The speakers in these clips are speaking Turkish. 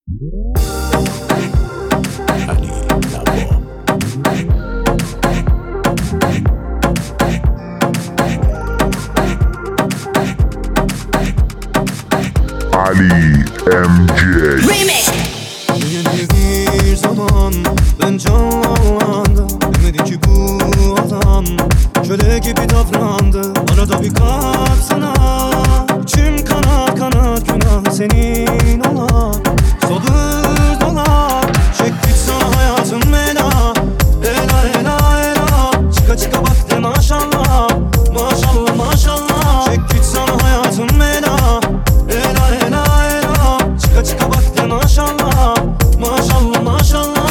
Ali MJ Remix. Yeni bir zaman ben canlandım. Demedi ki bu adam köle gibi davrandı. Arada bir kalp sana, içim kanat kanat, günah senin ola. Solur dolar, çek git sana hayatım ela. Ela ela ela, çıka çıka bak de maşallah. Maşallah maşallah, çek git sana hayatım ela. Ela ela ela, çıka çıka bak de maşallah. Maşallah maşallah.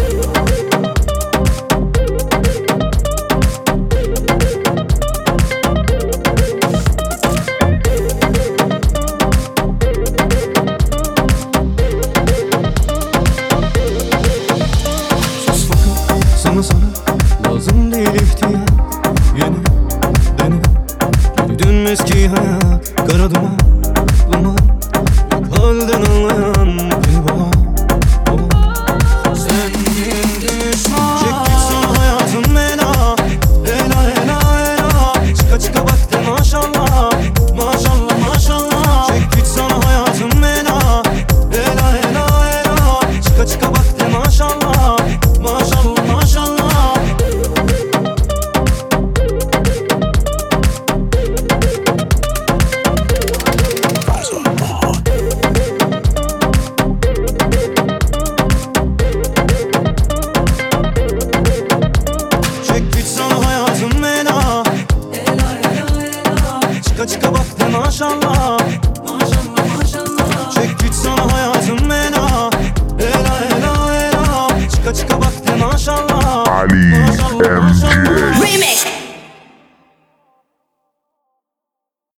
Sus fakat sana lazım değil ihtiyar. Yeni dene, geri dön eski hayat. Kara duman duman, yok halden anlayan beni bana. Sen düşman, çek git sana hayatım ela. Ela ela ela, çıka çıka bak de maşallah. Maşallah maşallah, çek git sana hayatım ela. Ela ela ela, çıka çıka bak de maşallah. Maşallah maşallah. Çek git sana hayatım ela. Çıka çıka bak de maşallah. Çek git sana hayatım ela. Ela ela ela, çıka çıka bak de maşallah. Ali Maşallah, MJ